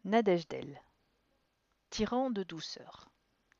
Nadège-d-Elle, tyran de douceur.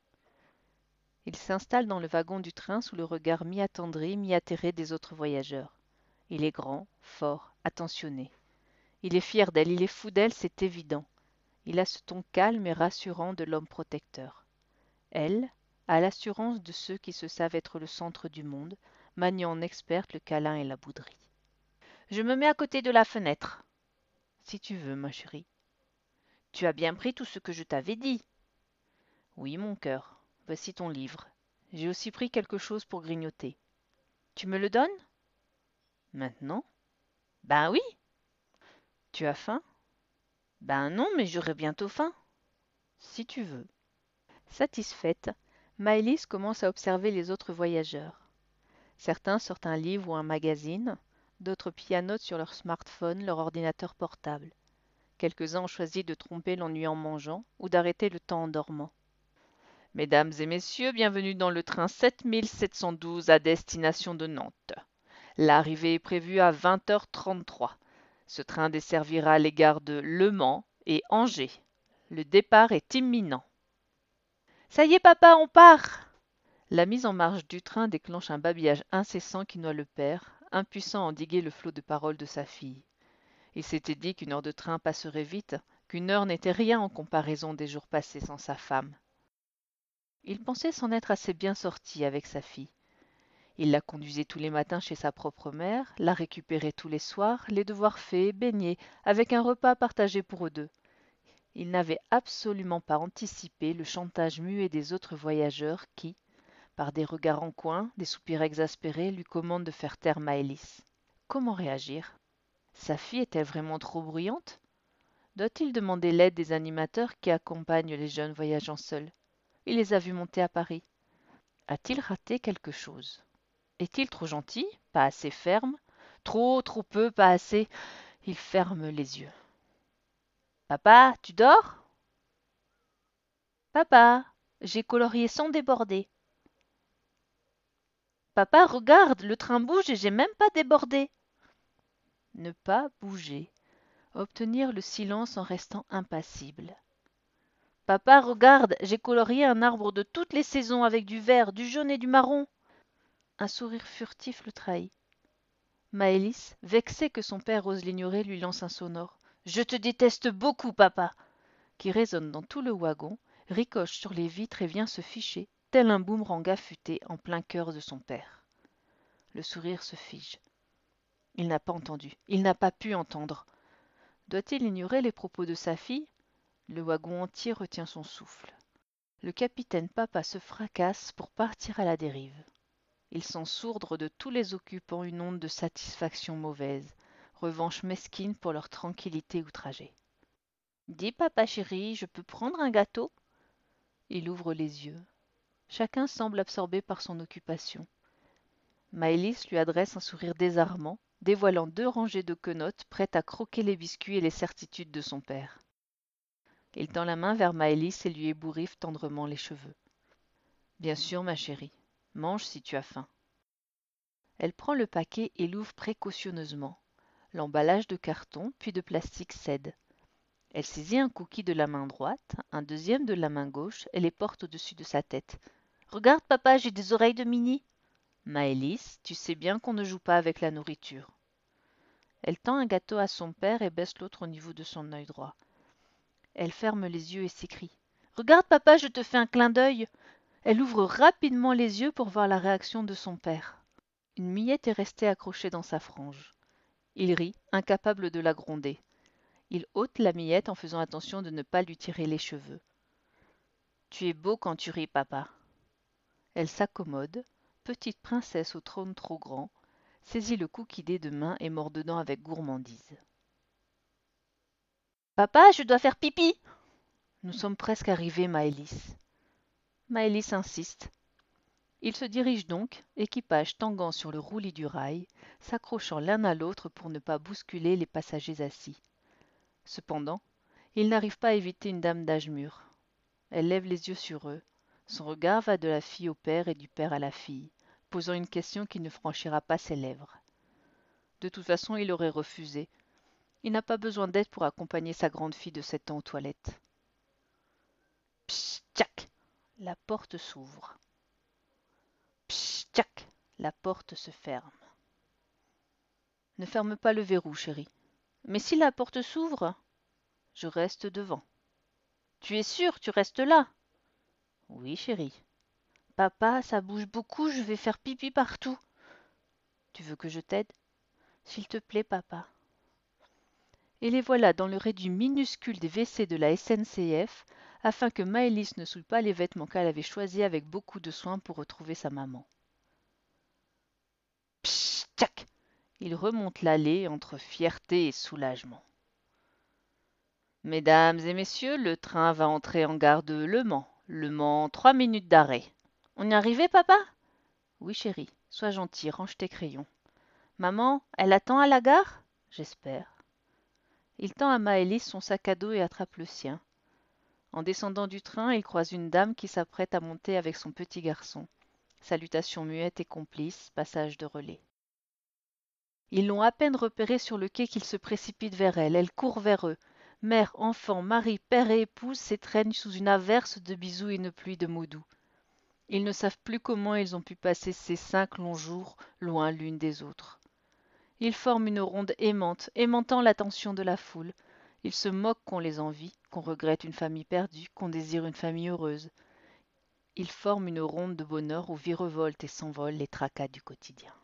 Il s'installe dans le wagon du train sous le regard mi-attendri, mi-atterré des autres voyageurs. Il est grand, fort, attentionné. Il est fier d'elle, il est fou d'elle, c'est évident. Il a ce ton calme et rassurant de l'homme protecteur. Elle a l'assurance de ceux qui se savent être le centre du monde, maniant en experte le câlin et la bouderie. Je me mets à côté de la fenêtre. Si tu veux, ma chérie. Tu as bien pris tout ce que je t'avais dit. Oui, mon cœur. Voici ton livre. J'ai aussi pris quelque chose pour grignoter. Tu me le donnes? Maintenant? Ben oui. Tu as faim? Ben non, mais j'aurai bientôt faim. Si tu veux. Satisfaite, Maëlys commence à observer les autres voyageurs. Certains sortent un livre ou un magazine, d'autres pianotent sur leur smartphone, leur ordinateur portable. Quelques-uns ont choisi de tromper l'ennui en mangeant ou d'arrêter le temps en dormant. Mesdames et messieurs, bienvenue dans le train 7712 à destination de Nantes. L'arrivée est prévue à 20h33. Ce train desservira les gares de Le Mans et Angers. Le départ est imminent. Ça y est, papa, on part! La mise en marche du train déclenche un babillage incessant qui noie le père, impuissant à endiguer le flot de paroles de sa fille. Il s'était dit qu'une heure de train passerait vite, qu'une heure n'était rien en comparaison des jours passés sans sa femme. Il pensait s'en être assez bien sorti avec sa fille. Il la conduisait tous les matins chez sa propre mère, la récupérait tous les soirs, les devoirs faits, baignés, avec un repas partagé pour eux deux. Il n'avait absolument pas anticipé le chantage muet des autres voyageurs qui, par des regards en coin, des soupirs exaspérés, lui commandent de faire taire Maëlys. Comment réagir? Sa fille est-elle vraiment trop bruyante? Doit-il demander l'aide des animateurs qui accompagnent les jeunes voyageant seuls? Il les a vus monter à Paris. A-t-il raté quelque chose? Est-il trop gentil? Pas assez ferme? Trop peu, pas assez? Il ferme les yeux. Papa, tu dors? Papa, j'ai colorié sans déborder. Papa, regarde, le train bouge et j'ai même pas débordé. Ne pas bouger. Obtenir le silence en restant impassible. Papa, regarde, j'ai colorié un arbre de toutes les saisons avec du vert, du jaune et du marron. Un sourire furtif le trahit. Maëlys, vexée que son père ose l'ignorer, lui lance un sonore. Je te déteste beaucoup, papa, qui résonne dans tout le wagon, ricoche sur les vitres et vient se ficher, tel un boomerang affûté en plein cœur de son père. Le sourire se fige. Il n'a pas entendu, il n'a pas pu entendre. Doit-il ignorer les propos de sa fille? Le wagon entier retient son souffle. Le capitaine Papa se fracasse pour partir à la dérive. Il sent sourdre de tous les occupants une onde de satisfaction mauvaise, revanche mesquine pour leur tranquillité outragée. Dis, papa chéri, je peux prendre un gâteau? Il ouvre les yeux. Chacun semble absorbé par son occupation. Maëlys lui adresse un sourire désarmant, dévoilant 2 rangées de quenottes prêtes à croquer les biscuits et les certitudes de son père. Il tend la main vers Maëlys et lui ébouriffe tendrement les cheveux. Bien sûr, ma chérie, mange si tu as faim. Elle prend le paquet et l'ouvre précautionneusement. L'emballage de carton puis de plastique cède. Elle saisit un cookie de la main droite, un deuxième de la main gauche et les porte au-dessus de sa tête. Regarde, papa, j'ai des oreilles de Minnie. Maëlys, tu sais bien qu'on ne joue pas avec la nourriture. Elle tend un gâteau à son père et baisse l'autre au niveau de son œil droit. Elle ferme les yeux et s'écrie. Regarde, papa, je te fais un clin d'œil. Elle ouvre rapidement les yeux pour voir la réaction de son père. Une miette est restée accrochée dans sa frange. Il rit, incapable de la gronder. Il ôte la miette en faisant attention de ne pas lui tirer les cheveux. Tu es beau quand tu ris, papa. Elle s'accommode, petite princesse au trône trop grand, saisit le cookie des 2 mains et mord dedans avec gourmandise. Papa, je dois faire pipi. Nous sommes presque arrivés, Maëlys. Maëlys insiste. Ils se dirigent donc, équipage tanguant sur le roulis du rail, s'accrochant l'un à l'autre pour ne pas bousculer les passagers assis. Cependant, ils n'arrivent pas à éviter une dame d'âge mûr. Elle lève les yeux sur eux. Son regard va de la fille au père et du père à la fille, posant une question qui ne franchira pas ses lèvres. De toute façon, il aurait refusé. Il n'a pas besoin d'aide pour accompagner sa grande fille de 7 ans aux toilettes. Psst, tchac! La porte s'ouvre. Psst, tchac! La porte se ferme. Ne ferme pas le verrou, chérie. Mais si la porte s'ouvre, je reste devant. Tu es sûr, tu restes là? Oui, chérie. Papa, ça bouge beaucoup, je vais faire pipi partout. Tu veux que je t'aide? S'il te plaît, papa. Et les voilà dans le réduit minuscule des WC de la SNCF, afin que Maëlys ne souille pas les vêtements qu'elle avait choisis avec beaucoup de soin pour retrouver sa maman. Psst, tchac! Il remonte l'allée entre fierté et soulagement. Mesdames et messieurs, le train va entrer en gare de Le Mans. Le Mans, 3 minutes d'arrêt. On y arrivait, papa? Oui, chérie, sois gentil, range tes crayons. Maman, elle attend à la gare? J'espère. Il tend à Maëlys son sac à dos et attrape le sien. En descendant du train, il croise une dame qui s'apprête à monter avec son petit garçon. Salutations muettes et complices, passage de relais. Ils l'ont à peine repérée sur le quai qu'ils se précipitent vers elle. Elle court vers eux. Mère, enfant, mari, père et épouse s'étreignent sous une averse de bisous et une pluie de mots doux. Ils ne savent plus comment ils ont pu passer ces 5 longs jours loin l'une des autres. Ils forment une ronde aimante, aimantant l'attention de la foule. Ils se moquent qu'on les envie, qu'on regrette une famille perdue, qu'on désire une famille heureuse. Ils forment une ronde de bonheur où virevoltent et s'envolent les tracas du quotidien.